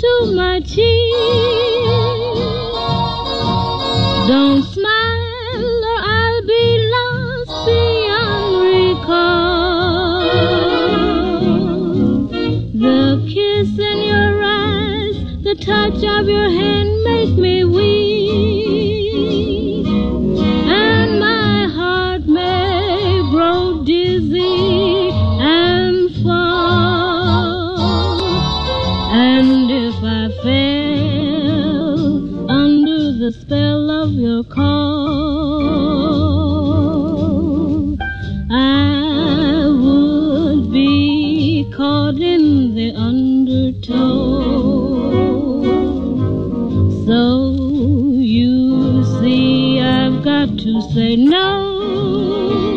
to my cheek. Don't smile or I'll be lost beyond recall. The kiss in your eyes, the touch of your hand make me weak, and my heart may grow dizzy and fall. And if I fell under the spell of your call, I would be caught in the undertow. So you see, I've got to say no.